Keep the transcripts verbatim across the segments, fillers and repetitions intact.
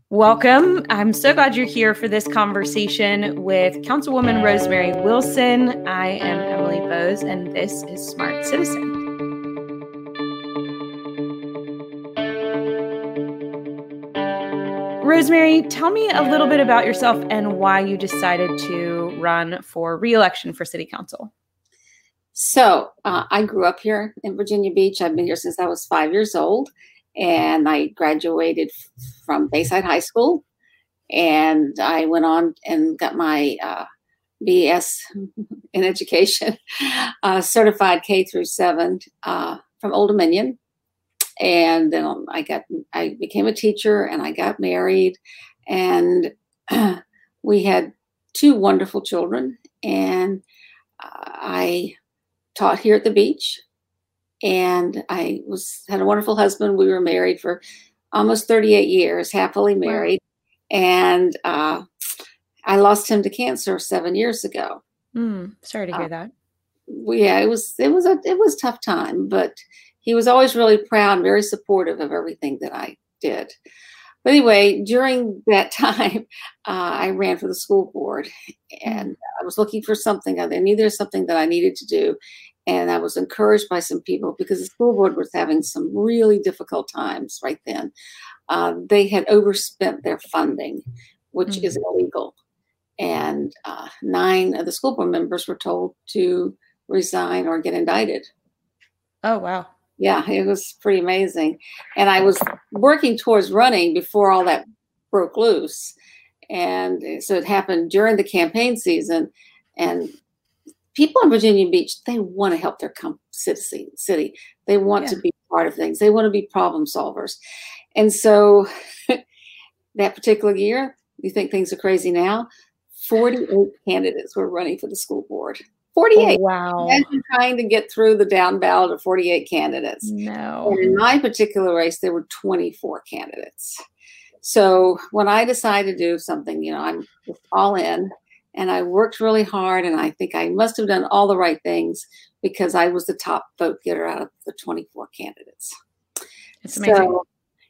Welcome. I'm so glad you're here for this conversation with Councilwoman Rosemary Wilson. I am Emily Bose, and this is Smart Citizen. Rosemary, tell me a little bit about yourself and why you decided to run for re-election for City Council. So uh, I grew up here in Virginia Beach. I've been here since I was five years old, and I graduated from Bayside High School, and I went on and got my uh, B S in education, uh, certified K through seven uh, from Old Dominion. And then I got, I became a teacher, and I got married, and uh, we had two wonderful children, and uh, I taught here at the beach, and I was had a wonderful husband. We were married for almost thirty-eight years, happily married, wow. and uh, I lost him to cancer seven years ago. Mm, sorry to hear uh, that. Yeah, it was it was a it was a tough time, but he was always really proud and very supportive of everything that I did. But anyway, during that time, uh, I ran for the school board, and I was looking for something. I knew there was something that I needed to do, and I was encouraged by some people because the school board was having some really difficult times right then. Uh, they had overspent their funding, which mm-hmm. is illegal, and uh, nine of the school board members were told to resign or get indicted. Oh, wow. Yeah, it was pretty amazing. And I was working towards running before all that broke loose. And so it happened during the campaign season. And people in Virginia Beach, they want to help their com- city. city. They want yeah. to be part of things. They want to be problem solvers. And so that particular year, you think things are crazy now, forty-eight candidates were running for the school board. forty-eight. Oh, wow. Imagine trying to get through the down ballot of forty-eight candidates. No. And in my particular race, there were twenty-four candidates. So when I decided to do something, you know, I'm all in, and I worked really hard, and I think I must have done all the right things because I was the top vote getter out of the twenty-four candidates. It's amazing. So,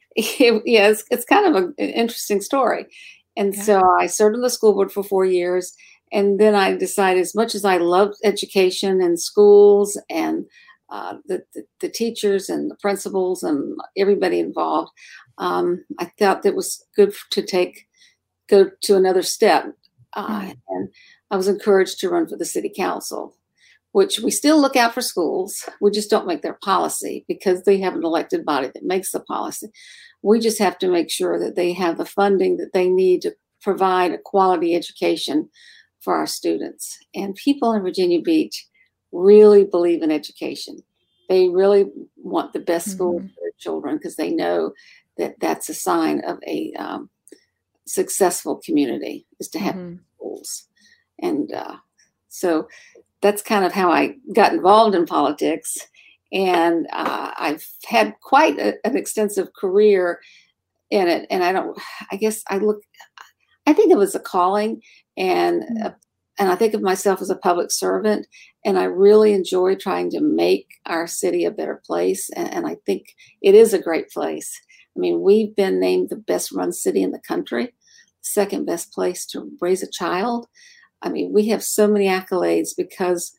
it, yeah, it's, it's kind of a, an interesting story. And yeah. so I served on the school board for four years. And then I decided, as much as I loved education and schools and uh, the, the, the teachers and the principals and everybody involved, um, I thought that was good to take, go to another step. Uh, mm-hmm. And I was encouraged to run for the city council, which we still look out for schools. We just don't make their policy because they have an elected body that makes the policy. We just have to make sure that they have the funding that they need to provide a quality education for our students. And people in Virginia Beach really believe in education. They really want the best mm-hmm. school for their children because they know that that's a sign of a um, successful community, is to have mm-hmm. schools. And uh, so that's kind of how I got involved in politics. And uh, I've had quite a, an extensive career in it. And I don't, I guess I look, I think it was a calling, and mm-hmm. uh, and I think of myself as a public servant, and I really enjoy trying to make our city a better place. And, and I think it is a great place. I mean, we've been named the best run city in the country, second best place to raise a child. I mean, we have so many accolades because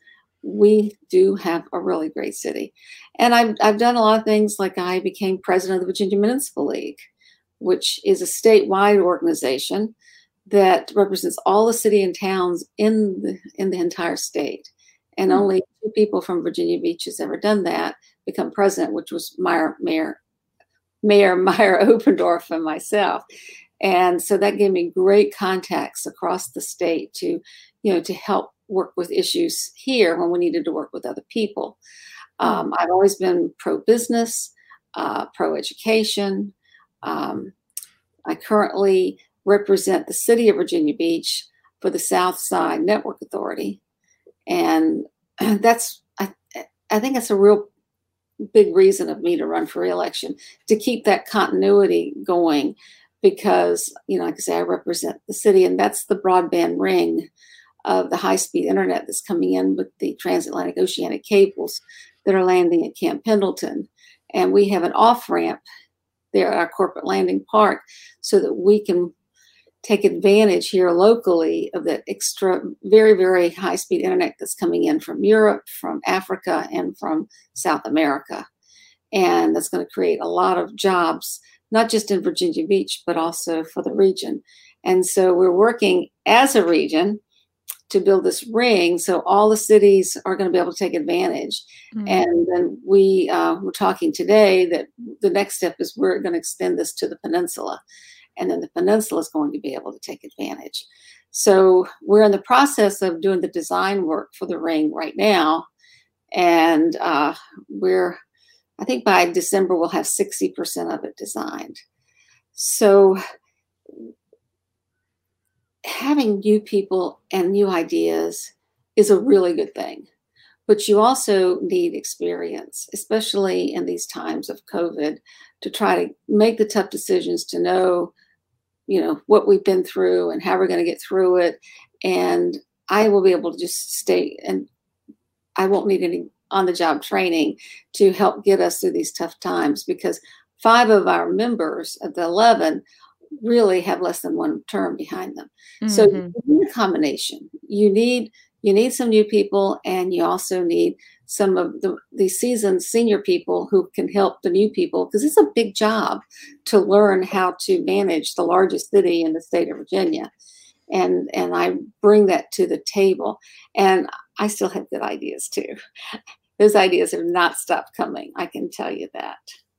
we do have a really great city. And I've I've done a lot of things, like I became president of the Virginia Municipal League, which is a statewide organization that represents all the city and towns in the in the entire state. And mm-hmm. only two people from Virginia Beach has ever done that, become president, which was Mayor, Mayor, Mayor Meyer Opendorf and myself. And so that gave me great contacts across the state to, you know, to help work with issues here when we needed to work with other people. Um, I've always been pro-business, uh, pro-education. Um, I currently represent the city of Virginia Beach for the South Side Network Authority. And that's, I, I think it's a real big reason of me to run for re-election, to keep that continuity going, because, you know, like I say, I represent the city, and that's the broadband ring of the high-speed internet that's coming in with the transatlantic oceanic cables that are landing at Camp Pendleton. And we have an off-ramp there at our corporate landing park so that we can take advantage here locally of that extra, very, very high-speed internet that's coming in from Europe, from Africa, and from South America. And that's going to create a lot of jobs, not just in Virginia Beach, but also for the region. And so we're working as a region to build this ring so all the cities are going to be able to take advantage. Mm-hmm. And then we uh, we're talking today that the next step is we're going to extend this to the peninsula. And then the peninsula is going to be able to take advantage. So we're in the process of doing the design work for the ring right now. And uh, we're, I think by December, we'll have sixty percent of it designed. So having new people and new ideas is a really good thing. But you also need experience, especially in these times of COVID, to try to make the tough decisions, to know, you know, what we've been through and how we're going to get through it. And I will be able to just stay, and I won't need any on-the-job training to help get us through these tough times, because five of our members of the eleven really have less than one term behind them. Mm-hmm. So you need a combination. You need you need some new people, and you also need some of the, the seasoned senior people who can help the new people, because it's a big job to learn how to manage the largest city in the state of Virginia. And, and I bring that to the table. And I still have good ideas too. Those ideas have not stopped coming. I can tell you that.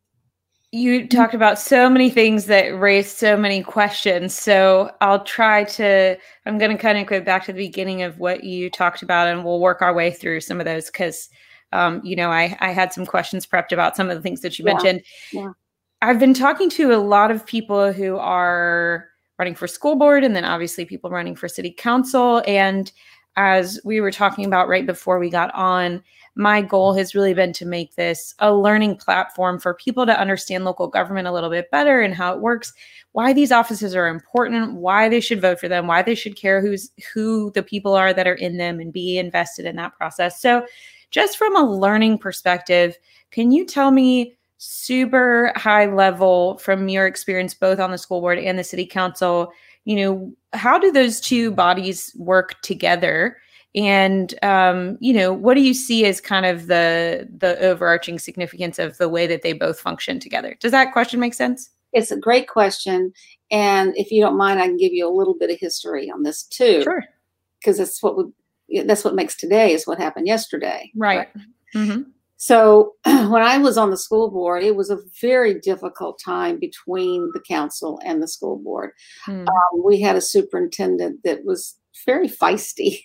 You talked about so many things that raised so many questions. So I'll try to, I'm going to kind of go back to the beginning of what you talked about, and we'll work our way through some of those because, um, you know, I, I had some questions prepped about some of the things that you yeah. mentioned. Yeah. I've been talking to a lot of people who are running for school board, and then obviously people running for city council. And as we were talking about right before we got on, my goal has really been to make this a learning platform for people to understand local government a little bit better and how it works, why these offices are important, why they should vote for them, why they should care who's who the people are that are in them, and be invested in that process. So just from a learning perspective, can you tell me super high level from your experience, both on the school board and the city council, you know, how do those two bodies work together? And, um, you know, what do you see as kind of the the overarching significance of the way that they both function together? Does that question make sense? It's a great question. And if you don't mind, I can give you a little bit of history on this too. Sure. Because that's what we, that's what makes today is what happened yesterday. Right. right? Mm-hmm. So when I was on the school board, it was a very difficult time between the council and the school board. Mm. Um, we had a superintendent that was very feisty,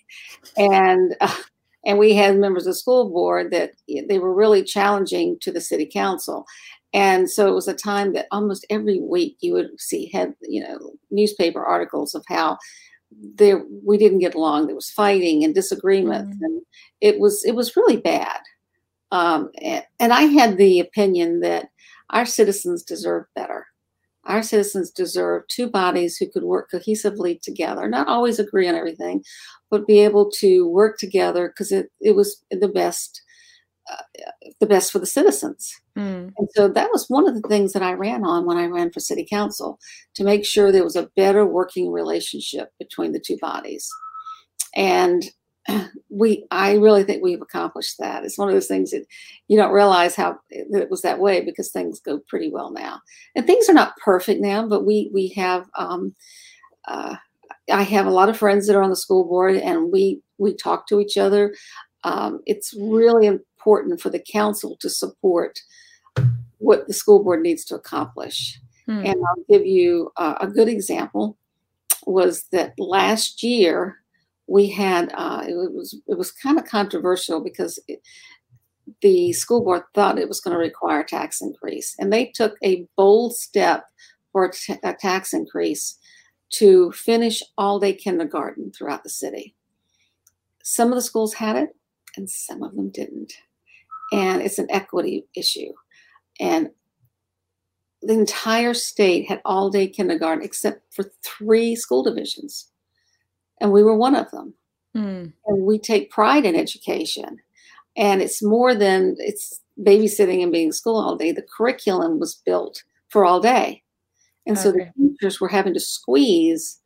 and uh, and we had members of the school board that they were really challenging to the city council. And so it was a time that almost every week you would see had you know newspaper articles of how there we didn't get along. There was fighting and disagreements, mm. and it was it was really bad. Um, and, and I had the opinion that our citizens deserve better. Our citizens deserve two bodies who could work cohesively together, not always agree on everything, but be able to work together because it, it was the best, uh, the best for the citizens. Mm. And so that was one of the things that I ran on when I ran for city council, to make sure there was a better working relationship between the two bodies. And we, I really think we've accomplished that. It's one of those things that you don't realize how that it was that way, because things go pretty well now. And things are not perfect now, but we we have. Um, uh, I have a lot of friends that are on the school board, and we we talk to each other. Um, it's really important for the council to support what the school board needs to accomplish. Hmm. And I'll give you uh, a good example. Was that last year? We had, uh, it was it was kind of controversial because it, the school board thought it was going to require a tax increase. And they took a bold step for a, t- a tax increase to finish all-day kindergarten throughout the city. Some of the schools had it, and some of them didn't. And it's an equity issue. And the entire state had all-day kindergarten except for three school divisions. And we were one of them. Mm. And we take pride in education. And it's more than it's babysitting and being in school all day. The curriculum was built for all day. And Okay. so the teachers were having to squeeze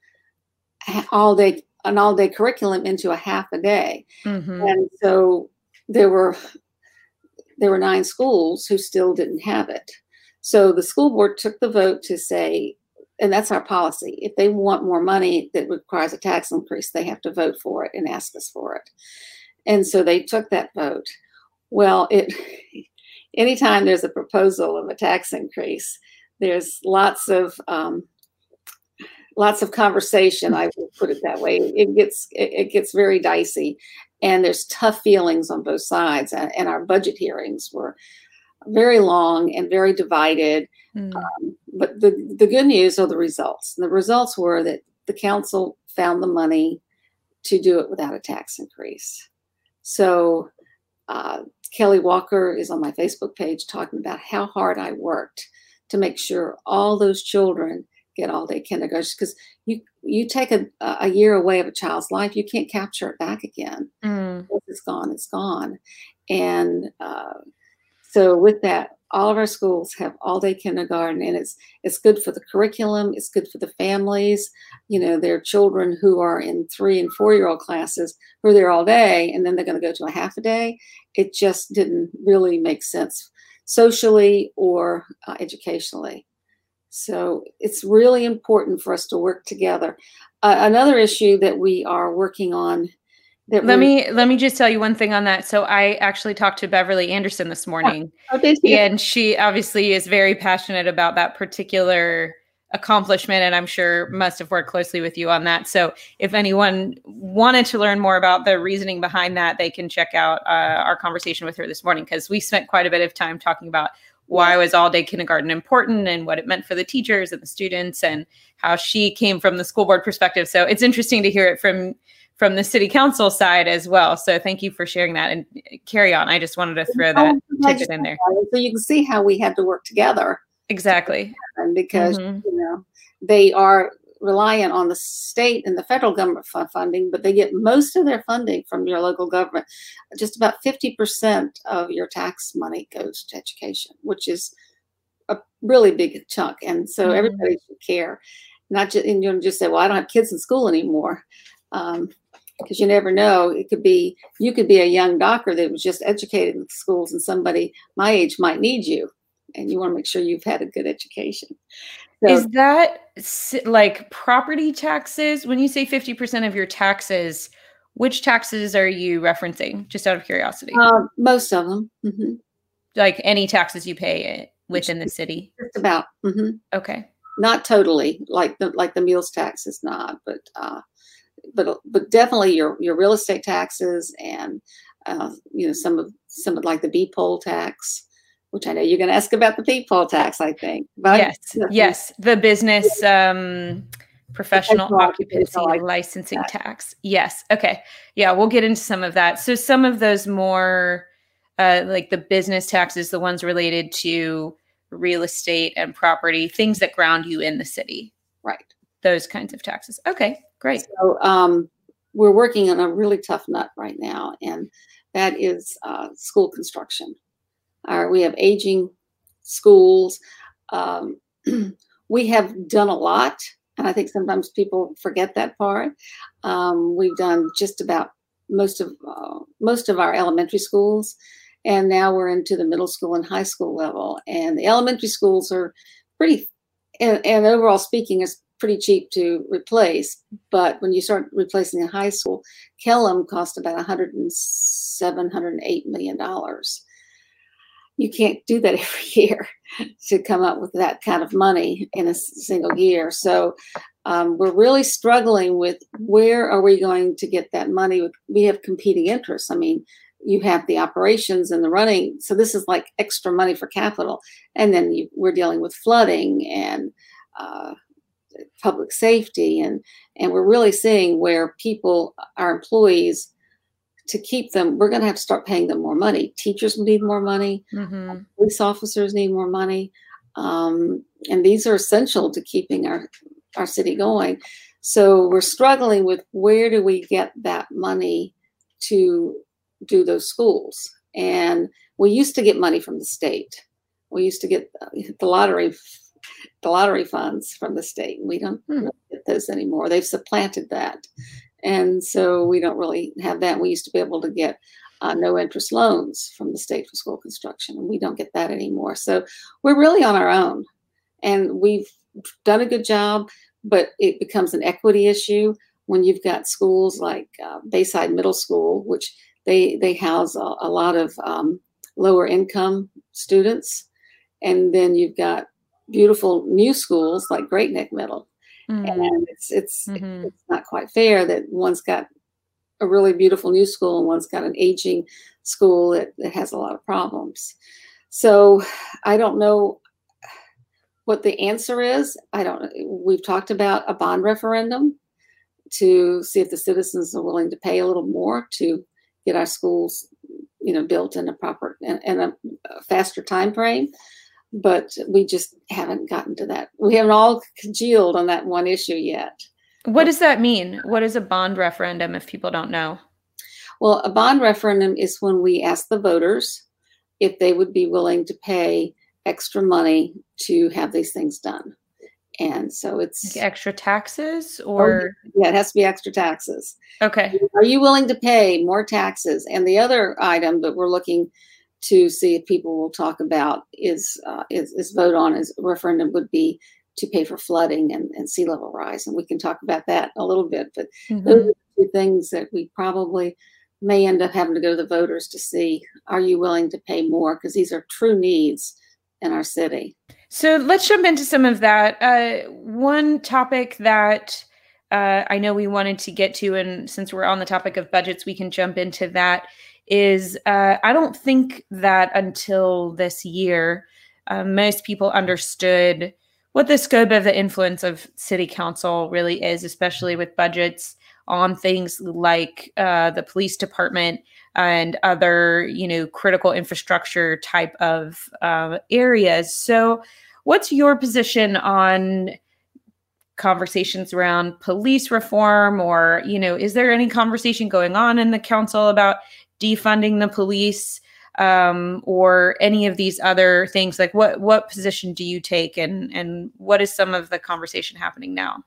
all day, an all day curriculum into a half a day. Mm-hmm. And so there were, there were nine schools who still didn't have it. So the school board took the vote to say, and that's our policy, if they want more money that requires a tax increase, they have to vote for it and ask us for it. And so they took that vote. Well, it anytime there's a proposal of a tax increase, there's lots of um, lots of conversation. I will put it that way. It gets it, it gets very dicey, and there's tough feelings on both sides. And, and our budget hearings were very long and very divided. Mm. Um, but the the good news are the results. And the results were that the council found the money to do it without a tax increase. So uh, Kelly Walker is on my Facebook page talking about how hard I worked to make sure all those children get all day kindergarten, because you you take a, a year away of a child's life, you can't capture it back again. Mm. Once it's gone, it's gone. And uh, so with that, all of our schools have all day kindergarten, and it's it's good for the curriculum. It's good for the families. You know, there are children who are in three and four year old classes who are there all day, and then they're going to go to a half a day. It just didn't really make sense socially or uh, educationally. So it's really important for us to work together. Uh, another issue that we are working on. That let me let me just tell you one thing on that. So I actually talked to Beverly Anderson this morning, oh, did you? And she obviously is very passionate about that particular accomplishment, and I'm sure must have worked closely with you on that. So if anyone wanted to learn more about the reasoning behind that, they can check out uh, our conversation with her this morning, because we spent quite a bit of time talking about why was all-day kindergarten important and what it meant for the teachers and the students, and how she came from the school board perspective. So it's interesting to hear it from from the city council side as well. So thank you for sharing that, and carry on. I just wanted to throw that tidbit in there. So you can see how we had to work together. Exactly. And because, mm-hmm. you know, they are reliant on the state and the federal government funding, but they get most of their funding from your local government. Just about fifty percent of your tax money goes to education, which is a really big chunk. And so mm-hmm. everybody should care. Not just, and you don't just say, well, I don't have kids in school anymore. Um, because you never know. It could be, you could be a young doctor that was just educated in the schools, and somebody my age might need you, and you want to make sure you've had a good education. So, is that like property taxes? When you say fifty percent of your taxes, which taxes are you referencing? Just out of curiosity. Uh, most of them. Mm-hmm. Like any taxes you pay within the city? Just about. Mm-hmm. Okay. Not totally, like the like the meals tax is not, but uh, but but definitely your your real estate taxes, and uh, you know, some of some of like the B P O L tax, which I know you're going to ask about the B P O L tax, I think. But yes, I, yes, the business um, professional, professional occupancy like licensing that. Tax. Yes, okay, yeah, we'll get into some of that. So some of those more uh, like the business taxes, the ones related to real estate and property, things that ground you in the city, right? Those kinds of taxes. Okay, great. So um, we're working on a really tough nut right now, and that is uh, school construction. Uh, we have aging schools. Um, we have done a lot, and I think sometimes people forget that part. Um, we've done just about most of uh, most of our elementary schools, and now we're into the middle school and high school level. And the elementary schools are pretty, and, and overall speaking, is pretty cheap to replace. But when you start replacing a high school, Kellam cost about one hundred seven, one hundred eight million dollars. You can't do that every year to come up with that kind of money in a single year. So um, we're really struggling with where are we going to get that money? We have competing interests. I mean, you have the operations and the running. So this is like extra money for capital. And then you, we're dealing with flooding and uh, public safety. And, and we're really seeing where people, our employees, to keep them, we're going to have to start paying them more money. Teachers need more money. Mm-hmm. Police officers need more money. Um, and these are essential to keeping our, our city going. So we're struggling with where do we get that money to do those schools? And we used to get money from the state. We used to get the lottery the lottery funds from the state. We don't Hmm. really get those anymore. They've supplanted that. And so we don't really have that. We used to be able to get uh, no interest loans from the state for school construction, and we don't get that anymore. So we're really on our own, and we've done a good job, but it becomes an equity issue when you've got schools like uh, Bayside Middle School, which they, they house a, a lot of um, lower income students. And then you've got beautiful new schools like Great Neck Middle. Mm. And it's it's mm-hmm. it's not quite fair that one's got a really beautiful new school and one's got an aging school that, that has a lot of problems. So I don't know what the answer is. I don't. We've talked about a bond referendum to see if the citizens are willing to pay a little more to get our schools, you know, built in a proper and a, a faster time frame. But we just haven't gotten to that. We haven't all congealed on that one issue yet. What does that mean? What is a bond referendum if people don't know? Well, a bond referendum is when we ask the voters if they would be willing to pay extra money to have these things done. And so it's like extra taxes or oh, yeah, it has to be extra taxes. Okay. Are you willing to pay more taxes? And the other item that we're looking to see if people will talk about is uh, is, is vote on as referendum would be to pay for flooding and, and sea level rise. And we can talk about that a little bit, but mm-hmm. those are the two things that we probably may end up having to go to the voters to see, are you willing to pay more? Because these are true needs in our city. So let's jump into some of that. Uh, one topic that uh, I know we wanted to get to, and since we're on the topic of budgets, we can jump into that, is uh, I don't think that until this year, uh, most people understood what the scope of the influence of city council really is, especially with budgets on things like uh, the police department and other, you know, critical infrastructure type of uh, areas. So what's your position on conversations around police reform, or, you know, is there any conversation going on in the council about defunding the police, um, or any of these other things? Like what, what position do you take, and, and what is some of the conversation happening now?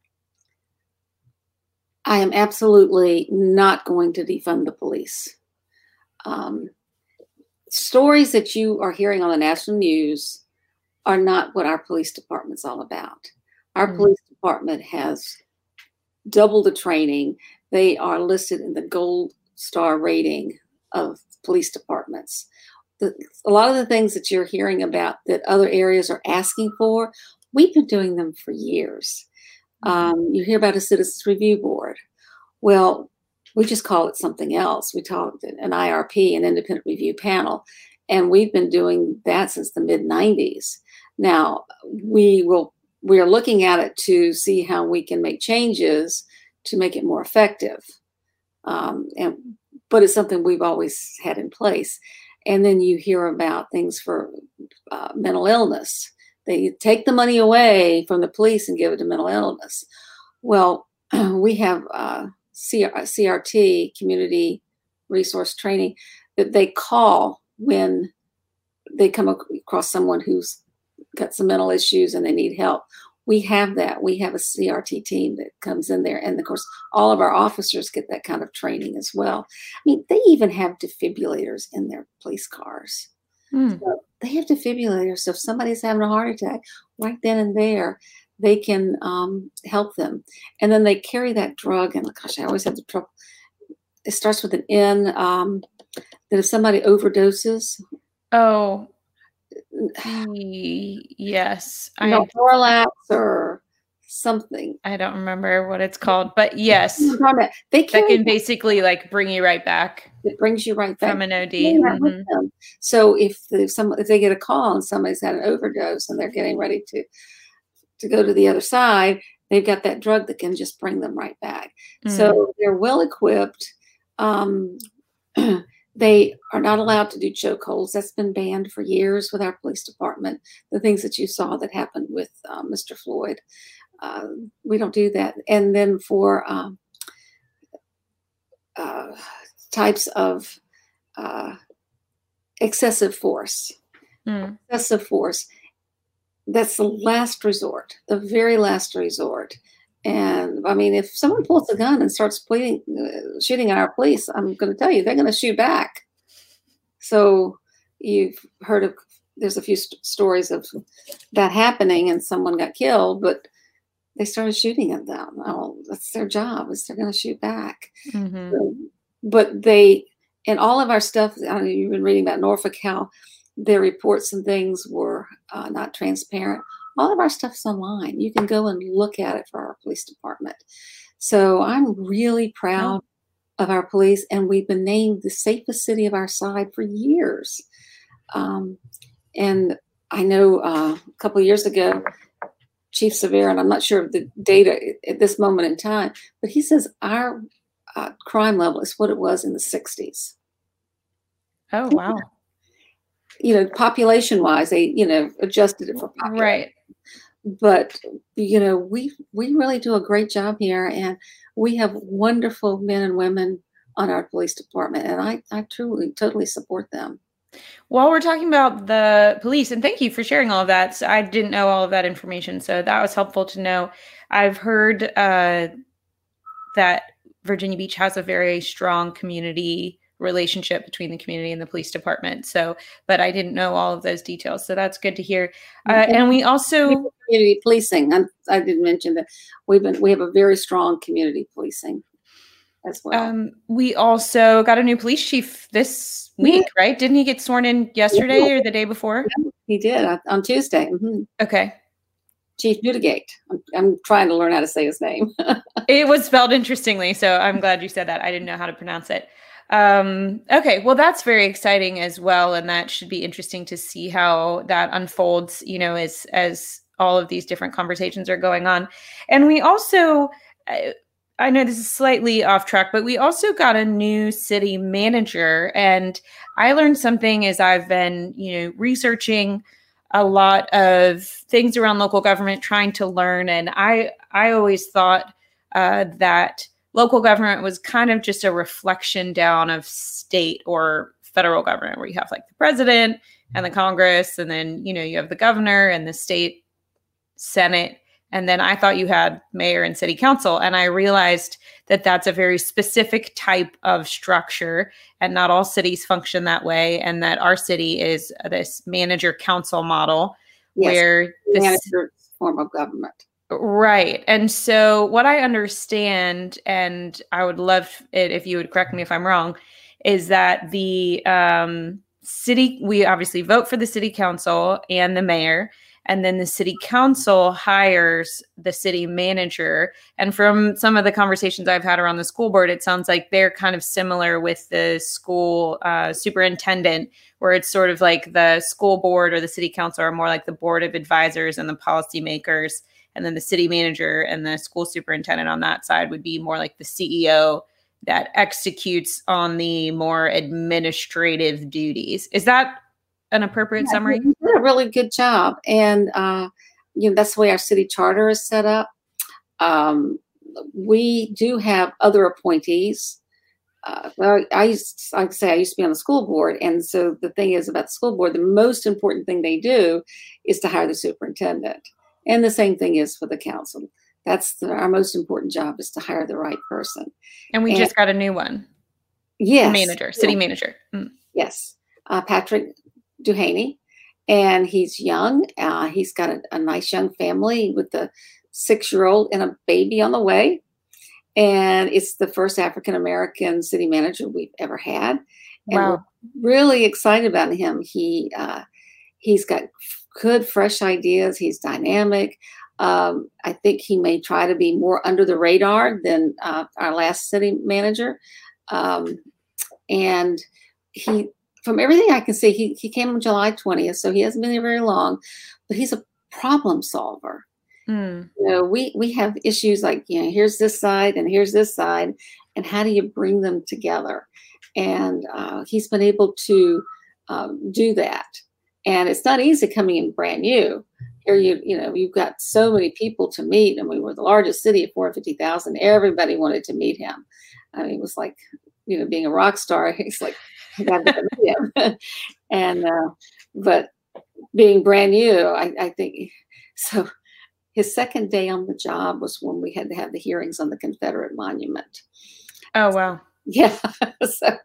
I am absolutely not going to defund the police. Um, stories that you are hearing on the national news are not what our police department's all about. Our mm-hmm. police department has double the training. They are listed in the gold star rating of police departments. The, a lot of the things that you're hearing about that other areas are asking for, we've been doing them for years. Um, you hear about a citizens review board. Well, we just call it something else. We call it an I R P, an independent review panel, and we've been doing that since the mid nineties. Now we will we are looking at it to see how we can make changes to make it more effective. Um, and but it's something we've always had in place. And then you hear about things for uh, mental illness. They take the money away from the police and give it to mental illness. Well, we have uh, C R T, Community Resource Training, that they call when they come across someone who's got some mental issues and they need help. We have that. We have a C R T team that comes in there. And of course, all of our officers get that kind of training as well. I mean, they even have defibrillators in their police cars. Mm. So they have defibrillators. So if somebody's having a heart attack, right then and there, they can um, help them. And then they carry that drug. And gosh, I always have the trouble. It starts with an N. Um, that if somebody overdoses. Oh, yes. No, Norlax or something. I don't remember what it's called, but yes, they that can basically like bring you right back. It brings you right back from an O D. Mm-hmm. So if if some if they get a call and somebody's had an overdose and they're getting ready to to go to the other side, they've got that drug that can just bring them right back. Mm-hmm. So they're well equipped. Um, They are not allowed to do chokeholds. That's been banned for years with our police department. The things that you saw that happened with uh, Mister Floyd, uh, we don't do that. And then for um, uh, types of uh, excessive force, mm. excessive force, that's the last resort, the very last resort. And I mean, if someone pulls a gun and starts pleading, uh, shooting at our police, I'm going to tell you, they're going to shoot back. So you've heard of, there's a few st- stories of that happening and someone got killed, but they started shooting at them. Oh, that's their job, is they're going to shoot back. Mm-hmm. So, but they, and all of our stuff, I don't know, you've been reading about Norfolk, how their reports and things were uh, not transparent. All of our stuff's online. You can go and look at it for our police department. So I'm really proud oh. of our police, and we've been named the safest city of our side for years. Um, and I know uh, a couple of years ago, Chief Severe, and I'm not sure of the data at this moment in time, but he says our uh, crime level is what it was in the sixties. Oh, wow. You know, population-wise, they, you know, adjusted it for population. Right. But, you know, we we really do a great job here, and we have wonderful men and women on our police department, and I, I truly, totally support them. While we're talking about the police, and thank you for sharing all of that. So I didn't know all of that information, so that was helpful to know. I've heard uh, that Virginia Beach has a very strong community relationship between the community and the police department. So, but I didn't know all of those details. So that's good to hear. Uh, and we also community policing. I, I did mention that we've been we have a very strong community policing as well. Um, we also got a new police chief this week, yeah. right? Didn't he get sworn in yesterday yeah. or the day before? Yeah, he did uh, on Tuesday. Mm-hmm. Okay. Chief Buttigieg. I'm, I'm trying to learn how to say his name. It was spelled interestingly, so I'm glad you said that. I didn't know how to pronounce it. Um, okay, well, that's very exciting as well, and that should be interesting to see how that unfolds, you know, as as all of these different conversations are going on. And we also, I, I know this is slightly off track, but we also got a new city manager, and I learned something as I've been, you know, researching a lot of things around local government, trying to learn. And I, I always thought uh, that local government was kind of just a reflection down of state or federal government, where you have like the president and the Congress, and then, you know, you have the governor and the state Senate. And then I thought you had mayor and city council. And I realized that that's a very specific type of structure, and not all cities function that way. And that our city is this manager council model, yes, where the manager form of government. Right. And so what I understand, and I would love it if you would correct me if I'm wrong, is that the um, city, we obviously vote for the city council and the mayor, and then the city council hires the city manager. And from some of the conversations I've had around the school board, it sounds like they're kind of similar with the school uh, superintendent, where it's sort of like the school board or the city council are more like the board of advisors and the policymakers. And then the city manager and the school superintendent on that side would be more like the C E O that executes on the more administrative duties. Is that an appropriate yeah, summary? You did a really good job. And, uh, you know, that's the way our city charter is set up. Um, we do have other appointees. Uh, well, I used to, like I say, I used to be on the school board. And so the thing is about the school board, the most important thing they do is to hire the superintendent. And the same thing is for the council. That's the, our most important job, is to hire the right person. And we and, just got a new one. Yes. Manager, city yeah. manager. Mm. Yes. Uh, Patrick Duhaney. And he's young. Uh, he's got a, a nice young family with a six-year-old and a baby on the way. And it's the first African-American city manager we've ever had. And wow. we're really excited about him. He uh, he's got good, fresh ideas. He's dynamic. Um, I think he may try to be more under the radar than uh, our last city manager. Um, and he, from everything I can see, he, he came on July twentieth, so he hasn't been here very long, but he's a problem solver. Mm. You know, we, we have issues like, you know, here's this side and here's this side, and how do you bring them together? And uh, he's been able to um, do that. And it's not easy coming in brand new. Here, you you know, you've got so many people to meet, and we were the largest city at four hundred fifty thousand. Everybody wanted to meet him. I mean, it was like, you know, being a rock star. He's like, I got to meet him. and uh, but being brand new, I, I think so. His second day on the job was when we had to have the hearings on the Confederate monument. Oh, wow. Yeah. So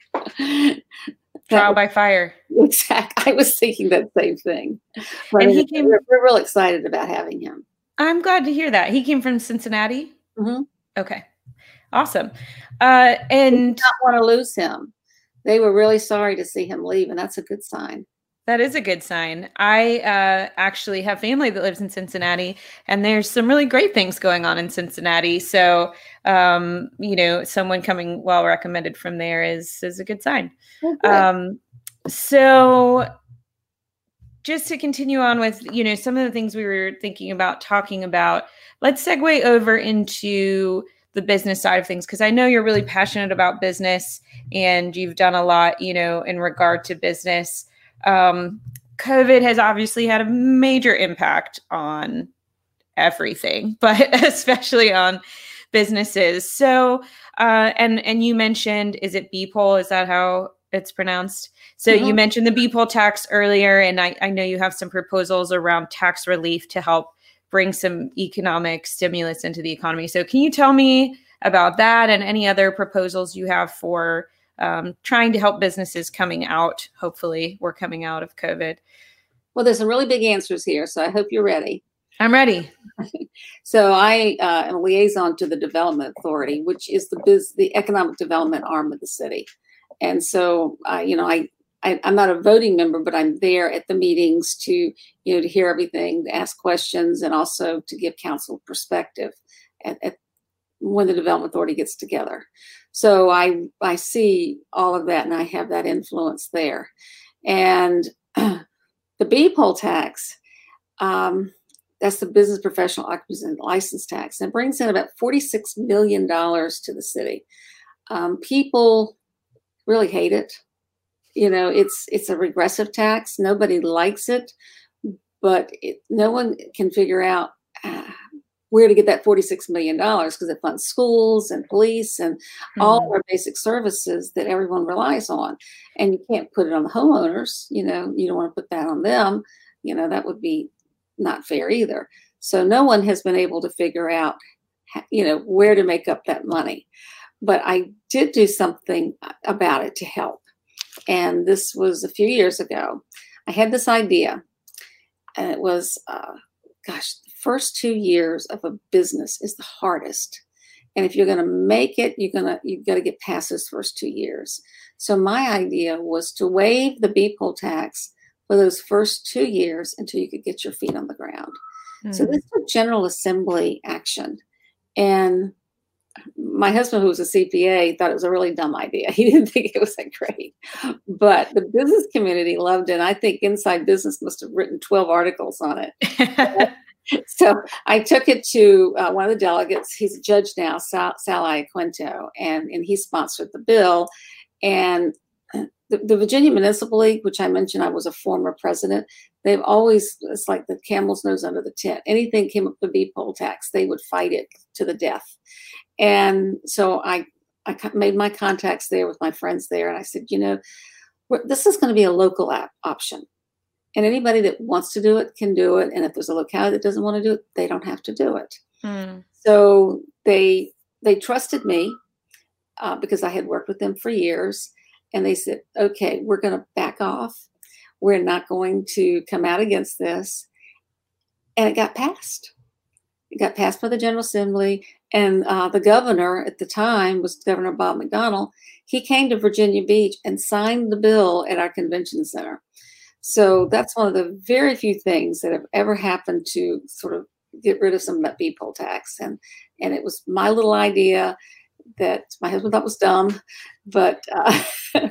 trial by fire. Exactly. I was thinking that same thing. But and he came, we're, we're real excited about having him. I'm glad to hear that. He came from Cincinnati? Mm-hmm. Okay. Awesome. Uh, and we did not want to lose him. They were really sorry to see him leave, and that's a good sign. That is a good sign. I uh, actually have family that lives in Cincinnati, and there's some really great things going on in Cincinnati. So, um, you know, someone coming well recommended from there is is a good sign. Oh, good. Um, so, just to continue on with, you know, some of the things we were thinking about talking about, let's segue over into the business side of things, because I know you're really passionate about business and you've done a lot, you know, in regard to business. Um, COVID has obviously had a major impact on everything, but especially on businesses. So, uh, and, and you mentioned, is it B P O L? Is that how it's pronounced? So mm-hmm. You mentioned the B P O L tax earlier, and I, I know you have some proposals around tax relief to help bring some economic stimulus into the economy. So can you tell me about that and any other proposals you have for Um, trying to help businesses coming out? Hopefully we're coming out of COVID. Well, there's some really big answers here, so I hope you're ready. I'm ready. So I uh, am a liaison to the Development Authority, which is the biz, the economic development arm of the city. And so, uh, you know, I, I, I'm not a voting member, but I'm there at the meetings to, you know, to hear everything, to ask questions, and also to give council perspective at, at when the Development Authority gets together. So I I see all of that, and I have that influence there. And the B P O L tax, um, that's the Business Professional Occupation License Tax, and it brings in about forty-six million dollars to the city. Um, people really hate it. You know, it's it's a regressive tax. Nobody likes it, but it, no one can figure out uh, where to get that forty-six million dollars, because it funds schools and police and mm-hmm. all of our basic services that everyone relies on. And you can't put it on the homeowners. You know, you don't want to put that on them. You know, that would be not fair either. So no one has been able to figure out, you know, where to make up that money. But I did do something about it to help. And this was a few years ago. I had this idea, and it was, uh, gosh, the first two years of a business is the hardest. And if you're going to make it, you're going to, you've got to get past those first two years. So my idea was to waive the B P O L tax for those first two years until you could get your feet on the ground. Mm. So this took General Assembly action. And my husband, who was a C P A, thought it was a really dumb idea. He didn't think it was that great. But the business community loved it. And I think Inside Business must have written twelve articles on it. So I took it to uh, one of the delegates. He's a judge now, Sal, Sal Iaquinto, and, and he sponsored the bill. And the, the Virginia Municipal League, which I mentioned I was a former president, they've always, it's like the camel's nose under the tent. Anything came up with the B P O L tax, they would fight it to the death. And so I, I made my contacts there with my friends there. And I said, you know, this is going to be a local app option. And anybody that wants to do it can do it. And if there's a locality that doesn't want to do it, they don't have to do it. Mm. So they they trusted me uh, because I had worked with them for years. And they said, okay, we're going to back off. We're not going to come out against this. And it got passed. It got passed by the General Assembly. And uh, the governor at the time was Governor Bob McDonnell. He came to Virginia Beach and signed the bill at our convention center. So that's one of the very few things that have ever happened to sort of get rid of some of that B P O L tax. And, and it was my little idea that my husband thought was dumb, but uh,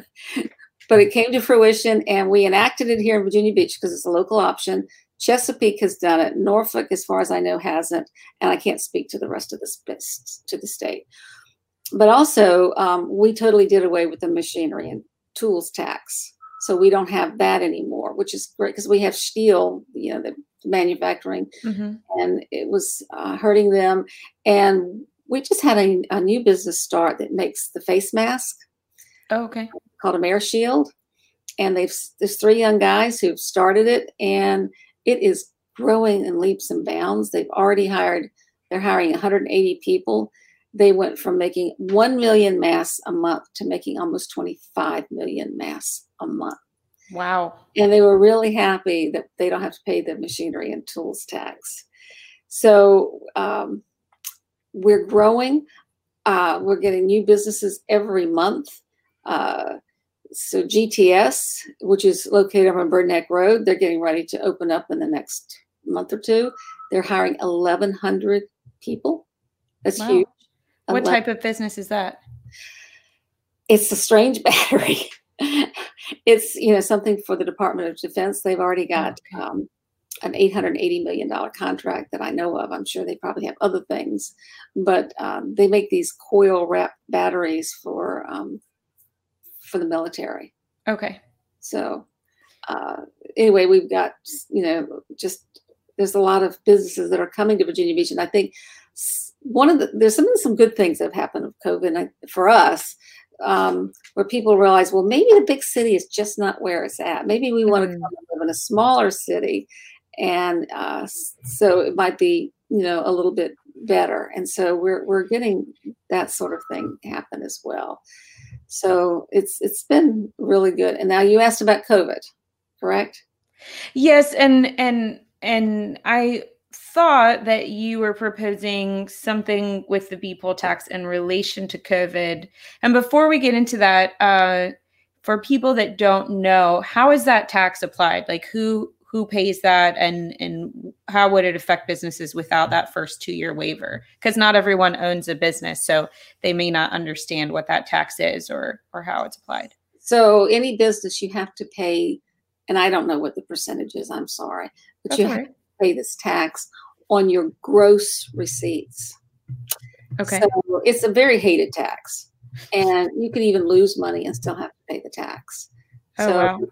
but it came to fruition, and we enacted it here in Virginia Beach because it's a local option. Chesapeake has done it. Norfolk, as far as I know, hasn't, and I can't speak to the rest of the space, to the state. But also, um, we totally did away with the machinery and tools tax. So we don't have that anymore, which is great because we have steel, you know, the manufacturing, mm-hmm. and it was uh, hurting them. And we just had a, a new business start that makes the face mask. Oh, okay. Called a Air Shield. and they've there's three young guys who've started it, and it is growing in leaps and bounds. They've already hired, they're hiring one hundred eighty people. They went from making one million masks a month to making almost twenty-five million masks a month. Wow. And they were really happy that they don't have to pay the machinery and tools tax. So um, we're growing. Uh, we're getting new businesses every month. Uh, so G T S, which is located on Bird Neck Road, they're getting ready to open up in the next month or two. They're hiring eleven hundred people. That's wow. huge. What type of business is that? It's a strange battery. It's, you know, something for the Department of Defense. They've already got okay. um, an eight hundred eighty million dollars contract that I know of. I'm sure they probably have other things, but um, they make these coil wrap batteries for um, for the military. Okay. So uh, anyway, we've got, you know, just there's a lot of businesses that are coming to Virginia Beach, and I think one of the there's some some good things that have happened with COVID for us. Um, where people realize, well, maybe the big city is just not where it's at. Maybe we want to come and live in a smaller city. And uh, so it might be, you know, a little bit better. And so we're we're getting that sort of thing happen as well. So it's it's been really good. And now you asked about COVID, correct? Yes. And and and I thought that you were proposing something with the B poll tax in relation to COVID. And before we get into that, uh, for people that don't know, how is that tax applied? Like who who pays that, and and how would it affect businesses without that first two-year waiver? Because not everyone owns a business, so they may not understand what that tax is or or how it's applied. So any business, you have to pay, and I don't know what the percentage is, I'm sorry, but That's you all right. have to pay this tax on your gross receipts. Okay. So it's a very hated tax, and you can even lose money and still have to pay the tax. Oh, so, wow.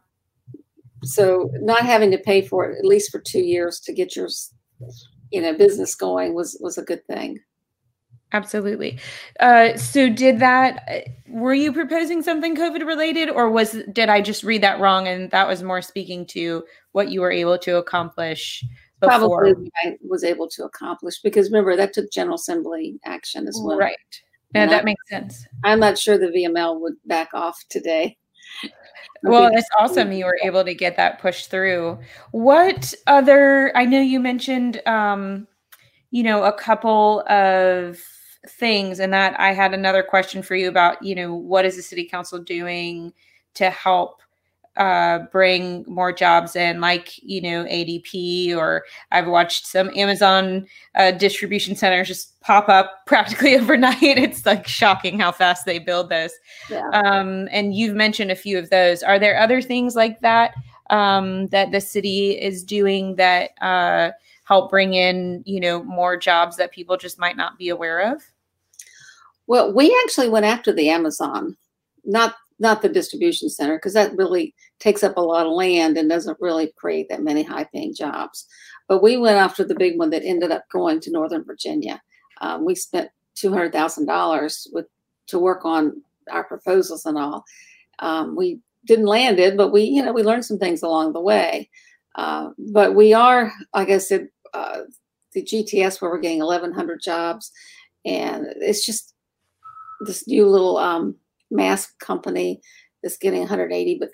So not having to pay for it at least for two years to get your, you know, business going was was a good thing. Absolutely. Uh, so did that, were you proposing something COVID related, or was, did I just read that wrong? And that was more speaking to what you were able to accomplish before? Probably I was able to accomplish, because remember that took General Assembly action as well. Right. Yeah, that makes sense. I'm not sure the V M L would back off today. Well, it's awesome you were able to get that pushed through. What other, I know you mentioned, um, you know, a couple of things, and that I had another question for you about, you know, what is the city council doing to help uh, bring more jobs in, like, you know, A D P, or I've watched some Amazon uh, distribution centers just pop up practically overnight. It's like shocking how fast they build those. Yeah. Um, and you've mentioned a few of those. Are there other things like that um, that the city is doing that uh, help bring in, you know, more jobs that people just might not be aware of? Well, we actually went after the Amazon, not not the distribution center, because that really takes up a lot of land and doesn't really create that many high-paying jobs. But we went after the big one that ended up going to Northern Virginia. Um, we spent two hundred thousand dollars with to work on our proposals and all. Um, we didn't land it, but we, you know, we learned some things along the way. Uh, but we are, like I said, uh, the G T S, where we're getting eleven hundred jobs, and it's just this new little um, mask company that's getting one hundred eighty. But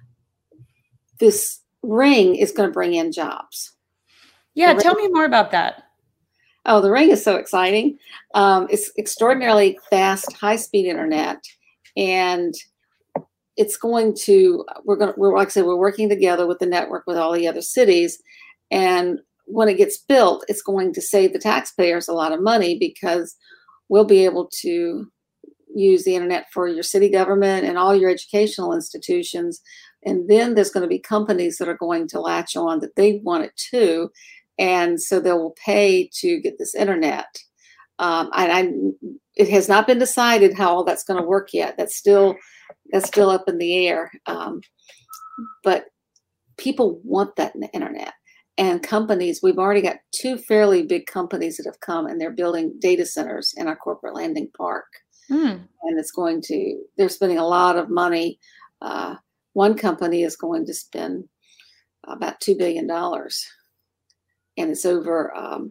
this ring is going to bring in jobs. Yeah, tell me more about that. Oh, the ring is so exciting. Um, it's extraordinarily fast, high-speed internet, and it's going to, we're going to, we're, like I said, we're working together with the network with all the other cities. And when it gets built, it's going to save the taxpayers a lot of money, because we'll be able to use the internet for your city government and all your educational institutions. And then there's going to be companies that are going to latch on that they want it too. And so they will pay to get this internet. Um, and I, it has not been decided how all that's going to work yet. That's still, that's still up in the air. Um, but people want that internet. And companies, we've already got two fairly big companies that have come, and they're building data centers in our corporate landing park. Mm. And it's going to, they're spending a lot of money uh, one company is going to spend about two billion dollars, and it's over um,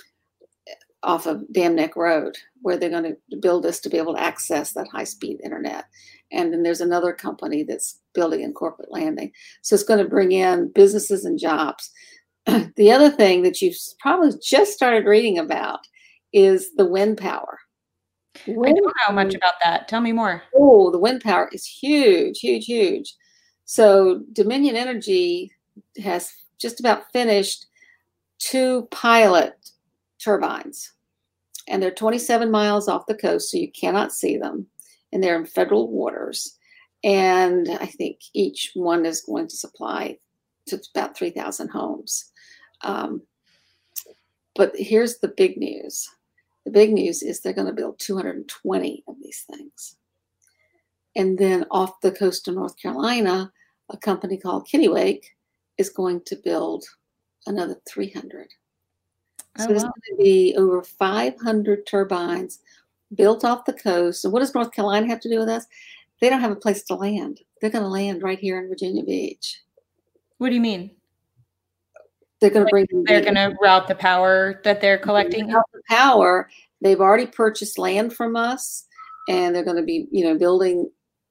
off of Dam Neck Road, where they're going to build this to be able to access that high-speed internet. And then there's another company that's building in Corporate Landing. So it's going to bring in businesses and jobs. The other thing that you've probably just started reading about is the wind power. Wind I don't know much about that. Tell me more. Oh, the wind power is huge, huge, huge. So Dominion Energy has just about finished two pilot turbines, and they're twenty-seven miles off the coast, so you cannot see them, and they're in federal waters. And I think each one is going to supply to about three thousand homes. Um, but here's the big news. The big news is they're going to build two hundred twenty of these things. And then off the coast of North Carolina, a company called Kittiwake is going to build another three hundred. So oh, there's wow. going to be over five hundred turbines built off the coast. And what does North Carolina have to do with us? They don't have a place to land. They're going to land right here in Virginia Beach. What do you mean? They're going to bring. They're going to route the power that they're collecting. Route the power. They've already purchased land from us, and they're going to be, you know, building,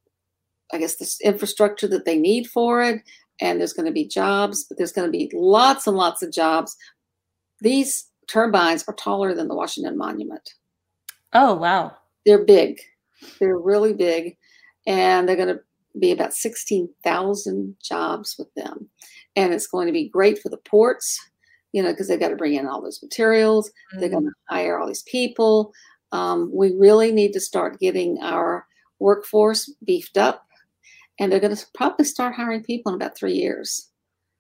I guess, this infrastructure that they need for it. And there's going to be jobs, but there's going to be lots and lots of jobs. These turbines are taller than the Washington Monument. Oh, wow. They're big. They're really big. And they're going to be about sixteen thousand jobs with them. And it's going to be great for the ports, you know, because they've got to bring in all those materials. Mm-hmm. They're going to hire all these people. Um, we really need to start getting our workforce beefed up. And they're going to probably start hiring people in about three years.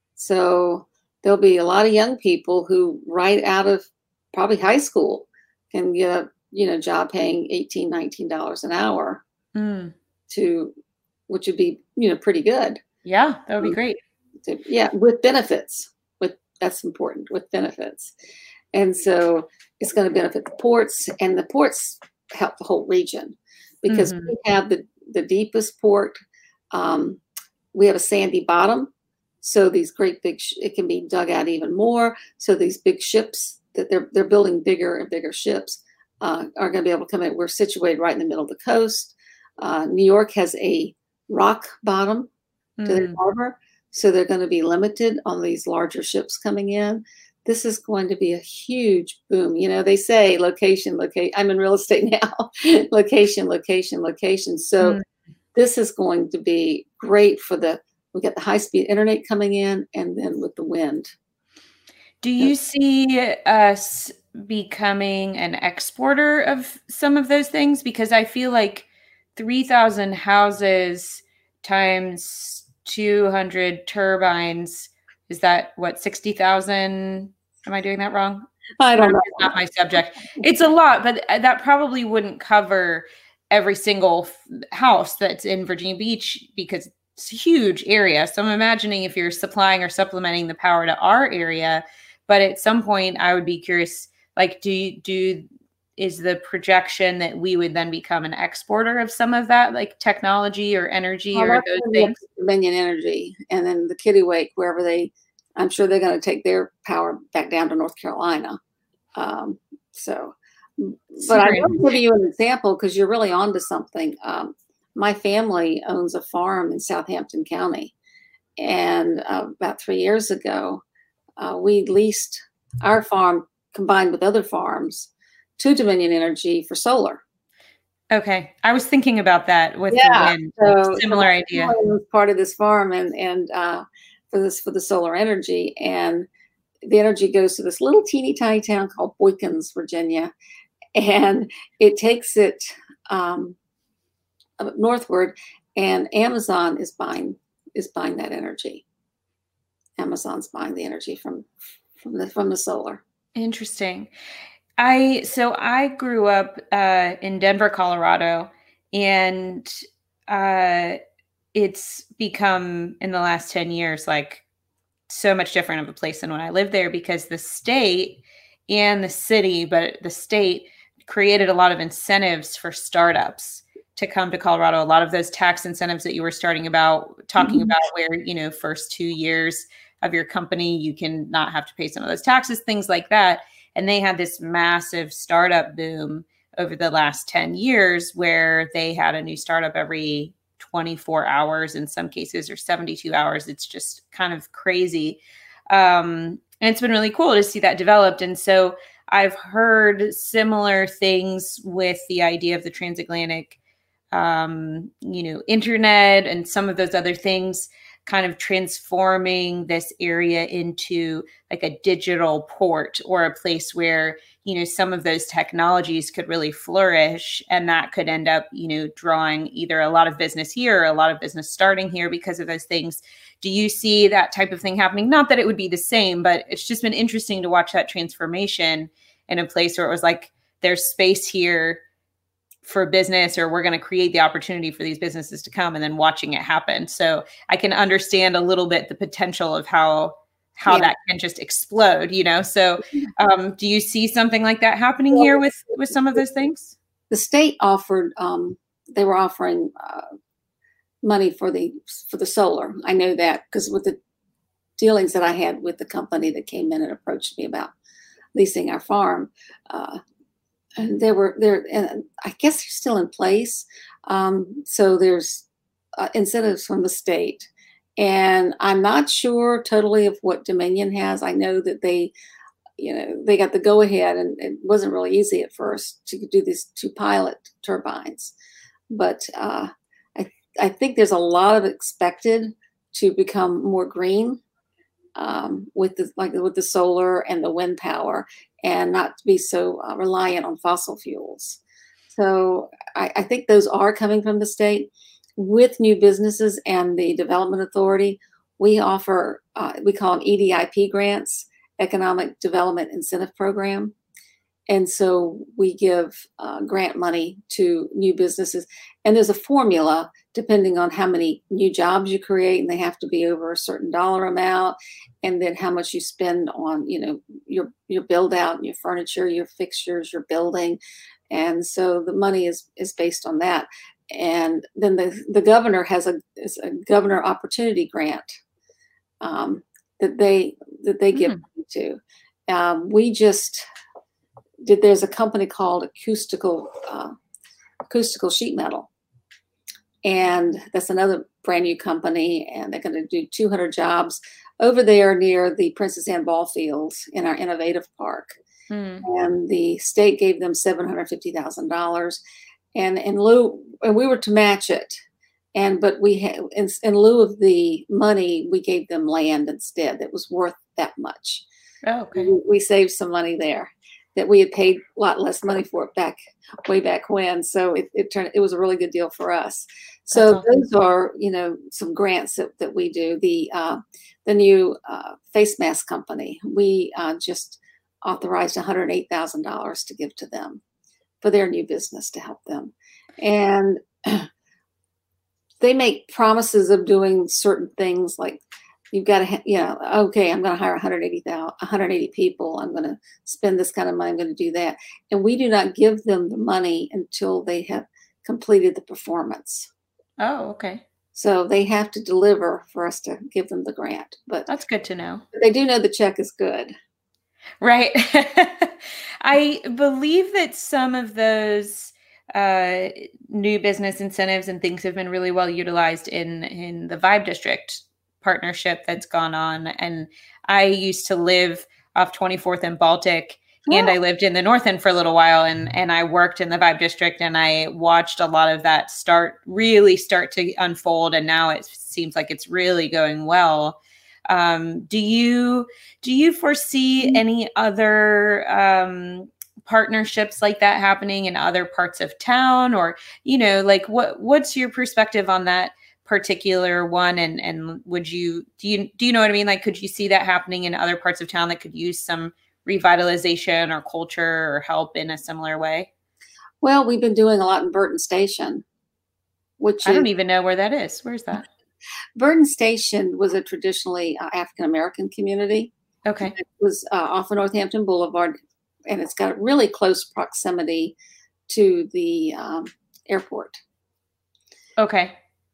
So there'll be a lot of young people who right out of probably high school can get a, you know, job paying eighteen, nineteen dollars an hour mm. to, which would be, you know, pretty good. Yeah, that would be great. To, yeah, with benefits. With that's important, with benefits. And so it's going to benefit the ports, and the ports help the whole region because mm-hmm. we have the, the deepest port. Um, we have a sandy bottom. So these great big, sh- it can be dug out even more. So these big ships that they're they're building bigger and bigger ships uh, are going to be able to come in. We're situated right in the middle of the coast. Uh, New York has a rock bottom to mm. the harbor, so they're going to be limited on these larger ships coming in. This is going to be a huge boom. You know, they say location, location. I'm in real estate now. location, location, location. So mm. this is going to be great for the. We get the high-speed internet coming in, and then with the wind. Do you see us becoming an exporter of some of those things? Because I feel like three thousand houses times two hundred turbines, is that what, sixty thousand? Am I doing that wrong? I don't know. It's not my subject. It's a lot, but that probably wouldn't cover every single house that's in Virginia Beach because it's a huge area. So I'm imagining if you're supplying or supplementing the power to our area, but at some point I would be curious, like, do you, do, is the projection that we would then become an exporter of some of that, like technology or energy well, or those things? Dominion Energy, and then the Kittiwake, wherever they, I'm sure they're going to take their power back down to North Carolina. Um, so, but I want to give you an example because you're really onto something. Um, My family owns a farm in Southampton County, and uh, about three years ago, uh, we leased our farm combined with other farms to Dominion Energy for solar. Okay, I was thinking about that with yeah, the wind. So, Similar so idea. Was part of this farm, and and uh, for this for the solar energy, and the energy goes to this little teeny tiny town called Boykins, Virginia, and it takes it. Um, northward, and Amazon is buying is buying that energy. Amazon's buying the energy from from the from the solar. Interesting. I so I grew up uh, in Denver, Colorado, and uh, it's become in the last ten years like so much different of a place than when I lived there because the state and the city, but the state created a lot of incentives for startups to come to Colorado. A lot of those tax incentives that you were starting about talking mm-hmm. about, where, you know, first two years of your company, you can not have to pay some of those taxes, things like that. And they had this massive startup boom over the last ten years where they had a new startup every twenty-four hours, in some cases, or seventy-two hours. It's just kind of crazy. Um, and it's been really cool to see that developed. And so I've heard similar things with the idea of the transatlantic, um, you know, internet and some of those other things, kind of transforming this area into like a digital port, or a place where, you know, some of those technologies could really flourish, and that could end up, you know, drawing either a lot of business here or a lot of business starting here because of those things. Do you see that type of thing happening? Not that it would be the same, but it's just been interesting to watch that transformation in a place where it was like, there's space here for business, or we're going to create the opportunity for these businesses to come, and then watching it happen. So I can understand a little bit the potential of how how yeah. that can just explode, you know? So um, do you see something like that happening well, here with, with some of those things? The state offered, um, they were offering uh, money for the, for the solar. I know that because with the dealings that I had with the company that came in and approached me about leasing our farm, uh, and they were there, and I guess they're still in place. Um, so there's uh, incentives from the state. And I'm not sure totally of what Dominion has. I know that they, you know, they got the go ahead, and it wasn't really easy at first to do these two pilot turbines. But uh, I, I think there's a lot of expected to become more green um, with the like with the solar and the wind power, and not to be so uh, reliant on fossil fuels. So I, I think those are coming from the state. With new businesses and the Development Authority, we offer, uh, we call them E D I P grants, Economic Development Incentive Program. And so we give uh, grant money to new businesses. And there's a formula depending on how many new jobs you create, and they have to be over a certain dollar amount. And then how much you spend on, you know, your, your build out, your furniture, your fixtures, your building. And so the money is, is based on that. And then the, the governor has a, is a governor opportunity grant um, that they that they give mm. to. Um, we just did. There's a company called Acoustical uh, Acoustical Sheet Metal, and that's another brand new company. And they're going to do two hundred jobs over there near the Princess Anne Ball Fields in our innovative park. Mm. And the state gave them seven hundred fifty thousand dollars. And in lieu, and we were to match it, and but we had in, in lieu of the money, we gave them land instead that was worth that much. Oh, okay. We, we saved some money there that we had paid a lot less money for it back way back when. So it, it turned it was a really good deal for us. So awesome. Those are, you know, some grants that, that we do. The uh, the new uh, face mask company, we uh, just authorized one hundred eight thousand dollars to give to them for their new business to help them. And they make promises of doing certain things, like you've got to, you know, okay, I'm going to hire one hundred eighty thousand, one hundred eighty people. I'm going to spend this kind of money. I'm going to do that. And we do not give them the money until they have completed the performance. Oh, okay. So they have to deliver for us to give them the grant. But that's good to know. They do know the check is good. Right. I believe that some of those uh, new business incentives and things have been really well utilized in, in the Vibe District partnership that's gone on. And I used to live off twenty-fourth and Baltic, oh. and I lived in the North End for a little while, and, and I worked in the Vibe District, and I watched a lot of that start, really start to unfold. And now it seems like it's really going well. Um, do you do you foresee any other um, partnerships like that happening in other parts of town, or, you know, like what what's your perspective on that particular one? And and would you do you do you know what I mean? Like, could you see that happening in other parts of town that could use some revitalization or culture or help in a similar way? Well, we've been doing a lot in Burton Station, which I is, don't even know where that is. Where's that? Burton Station was a traditionally uh, African-American community. Okay. It was uh, off of Northampton Boulevard, and it's got really close proximity to the um, airport. Okay.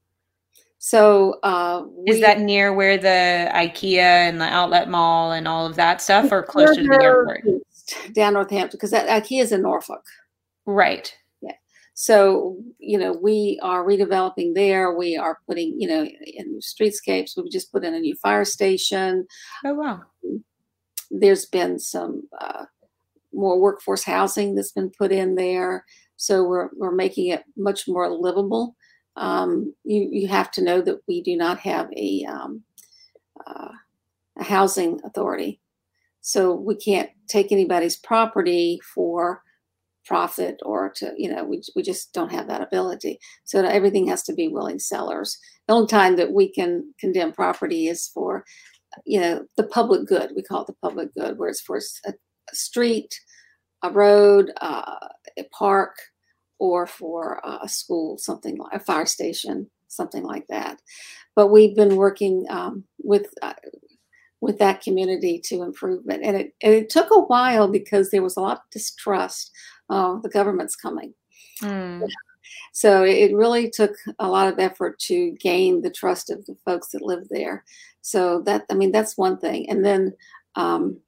So uh, Is we that near where the IKEA and the outlet mall and all of that stuff, or closer to the further airport? east, down Northampton, because that IKEA is in Norfolk. Right. Yeah. So, you know, we are redeveloping there. We are putting, you know, in streetscapes. We just put in a new fire station. Oh, wow. There's been some uh, more workforce housing that's been put in there. So we're, we're making it much more livable. Um, you, you have to know that we do not have a, um, uh, a housing authority. So we can't take anybody's property for profit or to, you know, we, we just don't have that ability. So everything has to be willing sellers. The only time that we can condemn property is for, you know, the public good. We call it the public good, where it's for a, a street, a road, uh, a park, or for uh, a school, something like a fire station, something like that. But we've been working um, with uh, with that community to improvement, and it and it took a while because there was a lot of distrust. Oh, the government's coming. Mm. So it really took a lot of effort to gain the trust of the folks that live there. So that, I mean, that's one thing. And then um,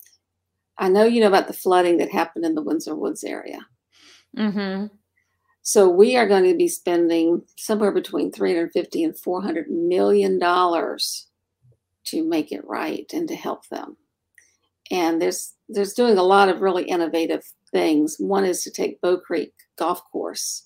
I know you know about the flooding that happened in the Windsor Woods area. Mm-hmm. So we are going to be spending somewhere between three hundred fifty and four hundred million dollars to make it right and to help them. And there's there's doing a lot of really innovative things. One is to take Bow Creek Golf Course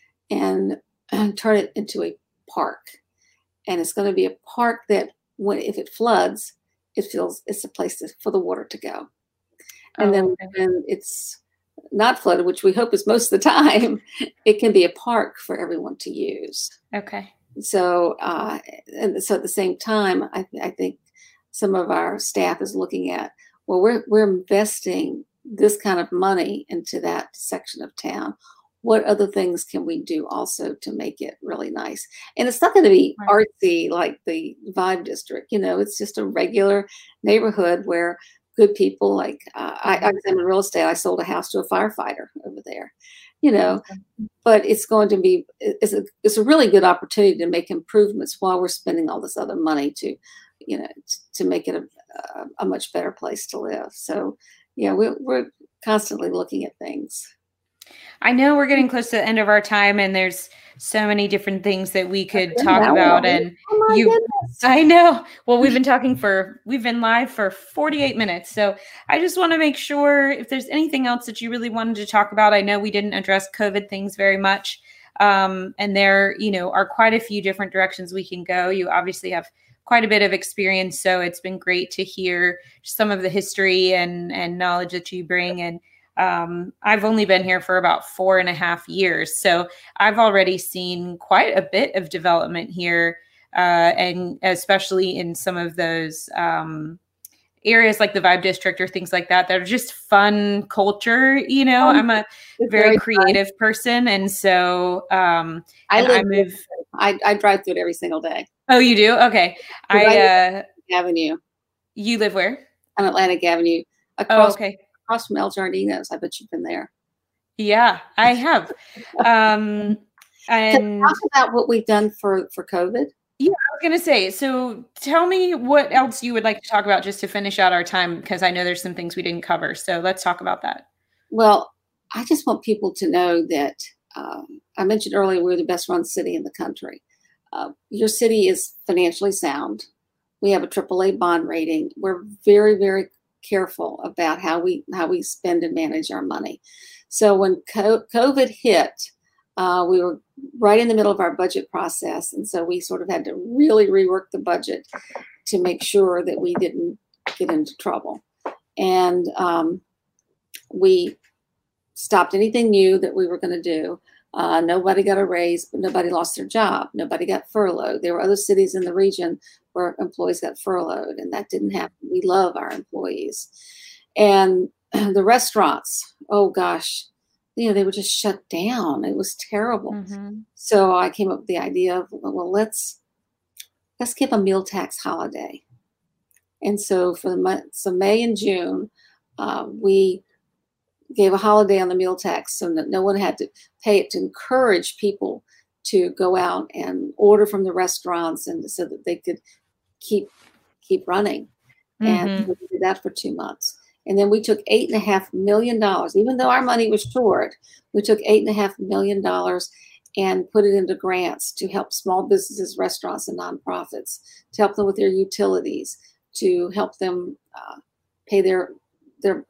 and, and turn it into a park. And it's going to be a park that, when if it floods, it feels it's a place to, for the water to go. And Oh, then okay. when it's not flooded, which we hope is most of the time, it can be a park for everyone to use. Okay. So, uh, and so at the same time, I, I think some of our staff is looking at, well, we're we're investing this kind of money into that section of town. What other things can we do also to make it really nice? And it's not going to be Right. artsy like the Vibe District. You know, it's just a regular neighborhood where good people like uh, I, I was in real estate. I sold a house to a firefighter over there. You know, but it's going to be it's a it's a really good opportunity to make improvements while we're spending all this other money to, you know, to make it a, a much better place to live. So, yeah, we're we're constantly looking at things. I know we're getting close to the end of our time, and there's so many different things that we could Okay, talk now about. we're- And oh my you, goodness. I know. Well, we've been talking for, we've been live for forty-eight minutes. So I just want to make sure if there's anything else that you really wanted to talk about. I know we didn't address COVID things very much. Um, and there, you know, are quite a few different directions we can go. You obviously have quite a bit of experience. So it's been great to hear some of the history and, and knowledge that you bring. And Um, I've only been here for about four and a half years. So I've already seen quite a bit of development here, uh, and especially in some of those um, areas like the Vibe District or things like that, that are just fun culture. You know, I'm a It's very, very creative fun. person. And so um, I and live I move. I, I drive through it every single day. Oh, you do? Okay. I, I uh, Avenue. you live where? On Atlantic Avenue. Oh, Across, okay. across from El Jardino's. I bet you've been there. Yeah, I have. Um, and talk about what we've done for, for COVID. Yeah, I was going to say, so tell me what else you would like to talk about just to finish out our time, because I know there's some things we didn't cover. So let's talk about that. Well, I just want people to know that um, I mentioned earlier, we're the best run city in the country. Uh, your city is financially sound. We have a triple A bond rating. We're very, very careful about how we how we spend and manage our money. So when COVID hit, uh, we were right in the middle of our budget process. And so we sort of had to really rework the budget to make sure that we didn't get into trouble. And um, we stopped anything new that we were going to do. Uh, nobody got a raise, but nobody lost their job. Nobody got furloughed. There were other cities in the region where employees got furloughed, and that didn't happen. We love our employees. And the restaurants, oh gosh, you know, they were just shut down. It was terrible. Mm-hmm. So I came up with the idea of, well, let's let's give a meal tax holiday. And so for the months of May and June, uh, we gave a holiday on the meal tax so that no one had to pay it, to encourage people to go out and order from the restaurants, and so that they could keep keep running. And Mm-hmm. we did that for two months. And then we took eight and a half million dollars, even though our money was short, we took eight and a half million dollars and put it into grants to help small businesses, restaurants, and nonprofits, to help them with their utilities, to help them uh, pay their their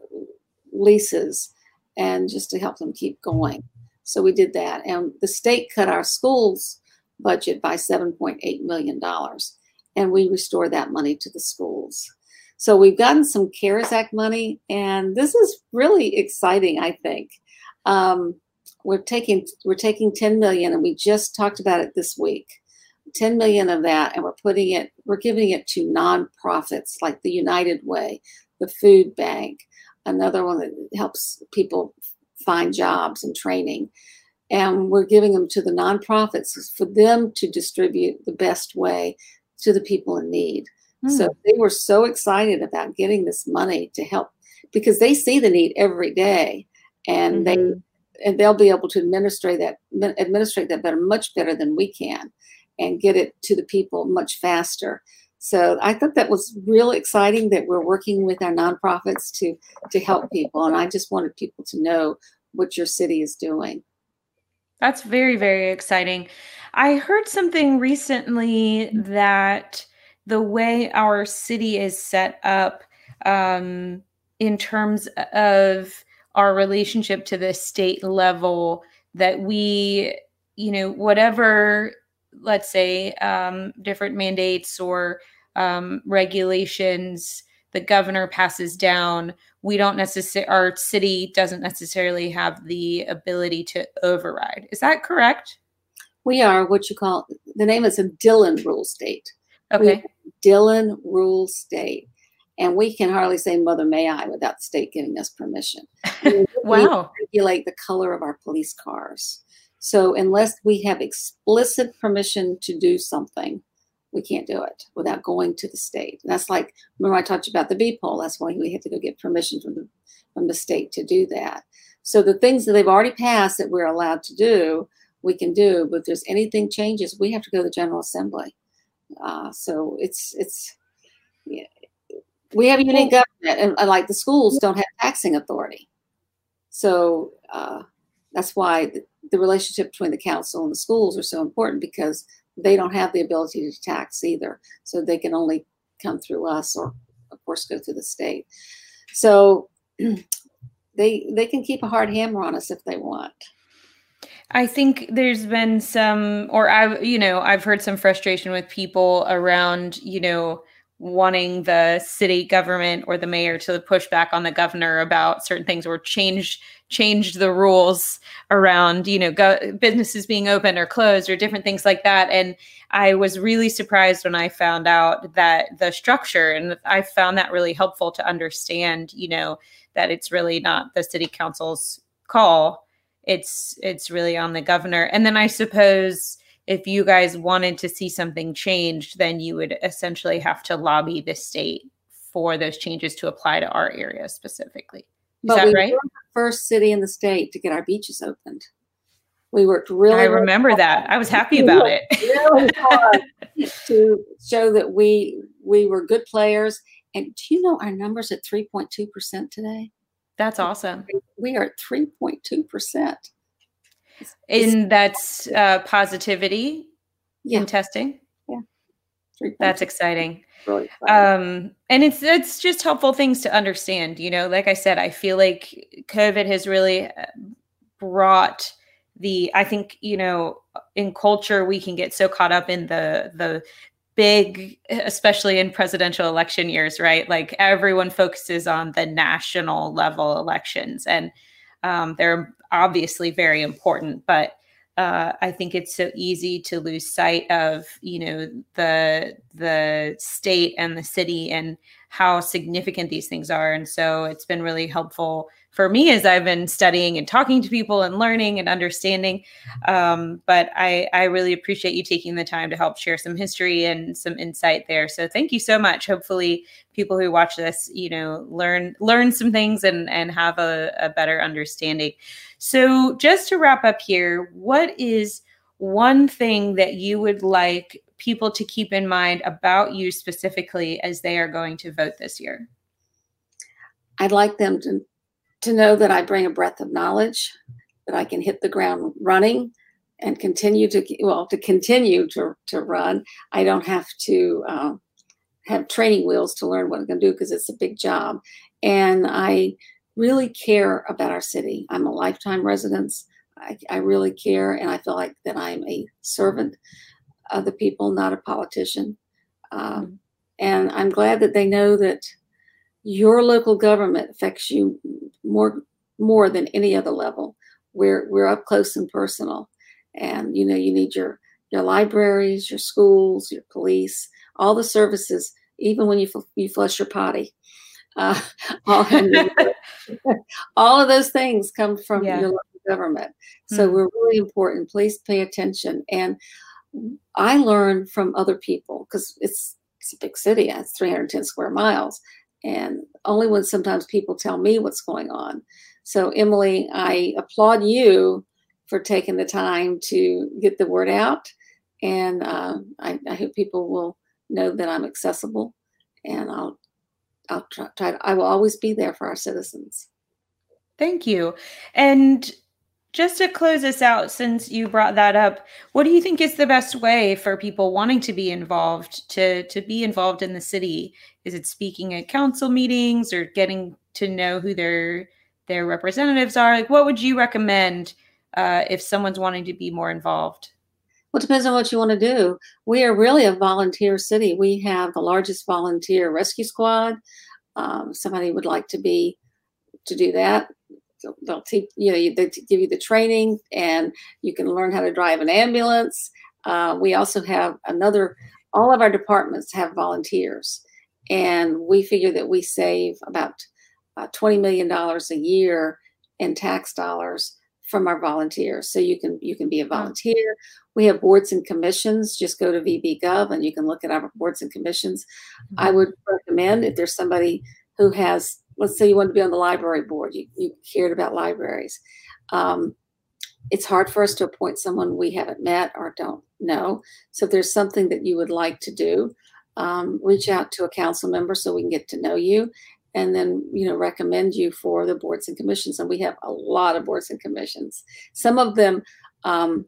leases, and just to help them keep going. So we did that. And the state cut our schools budget by seven point eight million dollars, and we restored that money to the schools. So we've gotten some CARES Act money, and this is really exciting, I think. Um, we're taking we're taking ten million, and we just talked about it this week. ten million of that, and we're putting it, we're giving it to nonprofits like the United Way, the Food Bank, another one that helps people find jobs and training. And we're giving them to the nonprofits for them to distribute the best way to the people in need. Mm. So they were so excited about getting this money to help, because they see the need every day, and mm-hmm. they and they'll be able to administrate that administrate that better, much better than we can, and get it to the people much faster. So I thought that was really exciting that we're working with our nonprofits to to help people, and I just wanted people to know what your city is doing. That's very, very exciting. I heard something recently that the way our city is set up um, in terms of our relationship to the state level, that we, you know, whatever, let's say, um, different mandates or um, regulations the governor passes down, we don't necessarily, our city doesn't necessarily have the ability to override. Is that correct? We are what you call, the name is a Dillon rule state. Okay. Dillon rule state. And we can hardly say Mother May I without the state giving us permission. Wow. We regulate the color of our police cars. So unless we have explicit permission to do something, we can't do it without going to the state. And that's like, remember I talked about the bee poll. That's why we had to go get permission from the, from the state to do that. So the things that they've already passed that we're allowed to do, we can do. But if there's anything changes, we have to go to the General Assembly. Uh, so it's, it's, yeah, we have a unique government, and, and like the schools don't have taxing authority. So uh, that's why the, the relationship between the council and the schools are so important, because they don't have the ability to tax either. So they can only come through us, or of course go through the state. So they they can keep a hard hammer on us if they want. I think there's been some, or I've, you know, I've heard some frustration with people around, you know, wanting the city government or the mayor to push back on the governor about certain things, or change change the rules around, you know, go, businesses being open or closed or different things like that. And I was really surprised when I found out that the structure, and I found that really helpful to understand, you know, that it's really not the city council's call. It's it's really on the governor. And then I suppose if you guys wanted to see something changed, then you would essentially have to lobby the state for those changes to apply to our area specifically. Is but that we right? were the first city in the state to get our beaches opened. We worked really I remember really that. I was happy about it. Really hard to show that we we were good players. And do you know our numbers at three point two percent today? That's awesome. We are at three point two percent. And that's uh, positivity yeah. in testing? Yeah. That's exciting. Really exciting. Um, and it's it's just helpful things to understand. You know, like I said, I feel like COVID has really brought the, I think, you know, in culture, we can get so caught up in the the big, especially in presidential election years, right? Like everyone focuses on the national level elections, and um, they're obviously very important, but uh, I think it's so easy to lose sight of, you know, the the state and the city and how significant these things are. And so it's been really helpful for me as I've been studying and talking to people and learning and understanding. Um, but I, I really appreciate you taking the time to help share some history and some insight there. So thank you so much. Hopefully people who watch this, you know, learn learn some things and, and have a, a better understanding. So just to wrap up here, what is one thing that you would like people to keep in mind about you specifically as they are going to vote this year? I'd like them to, to know that I bring a breadth of knowledge, that I can hit the ground running and continue to, well, to continue to, to run. I don't have to uh, have training wheels to learn what I'm going to do because it's a big job. And I really care about our city. I'm a lifetime resident. I, I really care, and I feel like that I'm a servant of the people, not a politician. Um, and I'm glad that they know that your local government affects you more more than any other level. We're we're up close and personal, and you know you need your your libraries, your schools, your police, all the services, even when you you flush your potty. Uh, all, all of those things come from yeah. your local government. So mm-hmm. we're really important. Please pay attention. And I learn from other people because it's it's a big city. It's three hundred ten square miles. And only when sometimes people tell me what's going on. So Emily, I applaud you for taking the time to get the word out. And uh, I, I hope people will know that I'm accessible, and I'll I'll try, try to, I will always be there for our citizens. Thank you. And just to close this out, since you brought that up, what do you think is the best way for people wanting to be involved to, to be involved in the city? Is it speaking at council meetings or getting to know who their their representatives are? Like, what would you recommend uh, if someone's wanting to be more involved? Well, it depends on what you want to do. We are really a volunteer city. We have the largest volunteer rescue squad. Um, somebody would like to be to do that. They'll teach, you know, they give you the training, and you can learn how to drive an ambulance. Uh, we also have another, all of our departments have volunteers, and we figure that we save about uh, twenty million dollars a year in tax dollars from our volunteers. So you can, you can be a volunteer. We have boards and commissions. Just go to V B Gov and you can look at our boards and commissions. Mm-hmm. I would recommend, if there's somebody who has, let's say you want to be on the library board, you, you cared about libraries. Um, it's hard for us to appoint someone we haven't met or don't know. So if there's something that you would like to do, um, reach out to a council member so we can get to know you, and then, you know, recommend you for the boards and commissions. And we have a lot of boards and commissions. Some of them, um,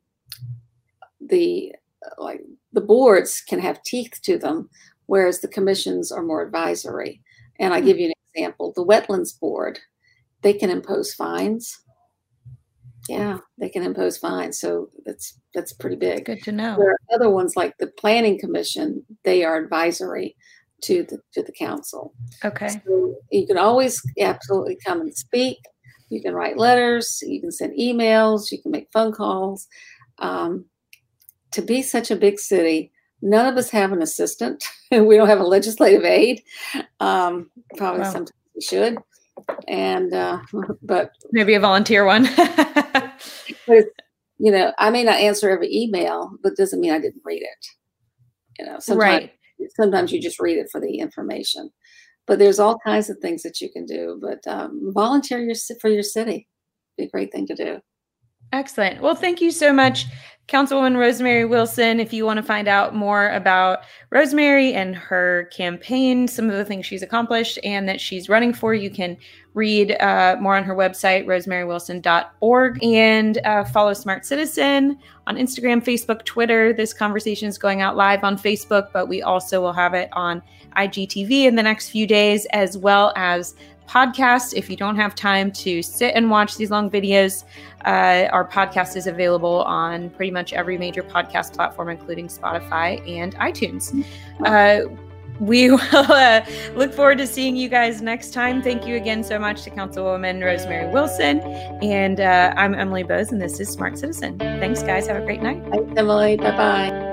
the like the boards can have teeth to them, whereas the commissions are more advisory. And I give you an example. The Wetlands Board, they can impose fines. Yeah, they can impose fines. So that's that's pretty big. Good to know. There are other ones like the Planning Commission. They are advisory to the to the council. Okay. So you can always absolutely come and speak. You can write letters. You can send emails. You can make phone calls. Um, to be such a big city, none of us have an assistant. We don't have a legislative aide. Um, probably wow. Sometimes we should. And uh, but maybe a volunteer one. But, you know, I may not answer every email, but doesn't mean I didn't read it. You know, sometimes, right. Sometimes you just read it for the information. But there's all kinds of things that you can do. But um, volunteer your, for your city. Be a great thing to do. Excellent. Well, thank you so much, Councilwoman Rosemary Wilson. If you want to find out more about Rosemary and her campaign, some of the things she's accomplished and that she's running for, you can read uh, more on her website, rosemary wilson dot org, and uh, follow Smart Citizen on Instagram, Facebook, Twitter. This conversation is going out live on Facebook, but we also will have it on I G T V in the next few days, as well as podcast. If you don't have time to sit and watch these long videos, uh, our podcast is available on pretty much every major podcast platform, including Spotify and iTunes. Uh, we will uh, look forward to seeing you guys next time. Thank you again so much to Councilwoman Rosemary Wilson. And uh, I'm Emily Bose, and this is Smart Citizen. Thanks, guys. Have a great night. Thanks, Emily. Bye-bye.